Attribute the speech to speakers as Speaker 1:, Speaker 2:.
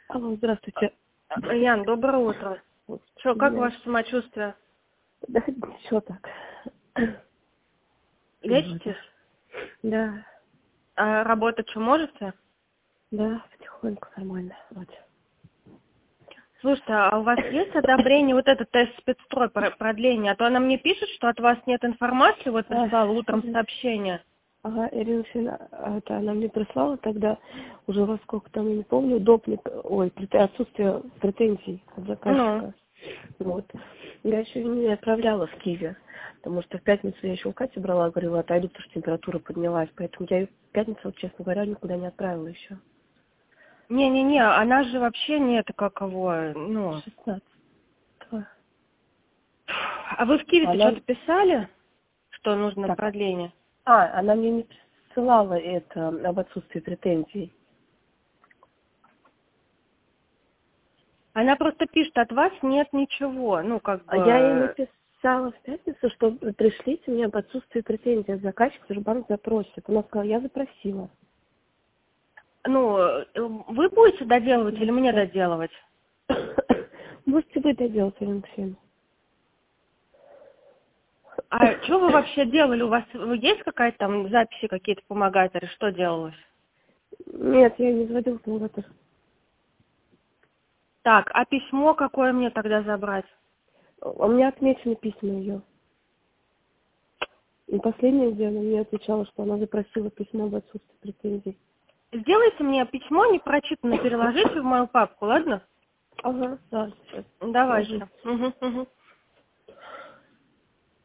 Speaker 1: Алло, здравствуйте.
Speaker 2: Ян, доброе утро. Что, как
Speaker 1: Да.
Speaker 2: ваше самочувствие?
Speaker 1: Да, ничего так.
Speaker 2: Лечитесь?
Speaker 1: Да,
Speaker 2: А работать что можете?
Speaker 1: да, потихоньку нормально. Вот.
Speaker 2: Слушайте, а у вас есть одобрение, вот этот тест спецстрой продление? А то она мне пишет, что от вас нет информации, вот прислала утром сообщение.
Speaker 1: Ага, Ирина Алексеевна, это она мне прислала тогда, уже во сколько там, я не помню, допник, отсутствие претензий от заказчика. Вот. Я еще не отправляла в Киеве, потому что в пятницу я еще у Кати брала, говорила, отойду, потому что температура поднялась, поэтому я ее в пятницу, вот, честно говоря, никуда не отправила еще.
Speaker 2: Не-не-не, она же вообще нет какого,
Speaker 1: 16.
Speaker 2: А вы в Киеве-то
Speaker 1: Она...
Speaker 2: что-то писали, что нужно
Speaker 1: Так.
Speaker 2: продление?
Speaker 1: Она мне не присылала это об отсутствии претензий.
Speaker 2: Она просто пишет, от вас нет ничего,
Speaker 1: Я ей написала в пятницу, что пришлите мне об отсутствии претензий от заказчика, Сбербанк запросит. Она сказала, я запросила.
Speaker 2: Вы будете доделывать или мне доделывать?
Speaker 1: Можете вы доделать, Ирина Алексеевна?
Speaker 2: А что вы вообще делали? У вас есть какая-то там записи, какие-то помогаторы? Что делалось?
Speaker 1: Нет, я не заводила помогатор.
Speaker 2: Так, а письмо какое мне тогда забрать?
Speaker 1: У меня отмечены письма ее. И последнее, где она мне отвечала, что она запросила письмо об отсутствии претензий.
Speaker 2: Сделайте мне письмо непрочитанное, переложите в мою папку, ладно?
Speaker 1: Ага, да, сейчас.
Speaker 2: Давайте. Угу.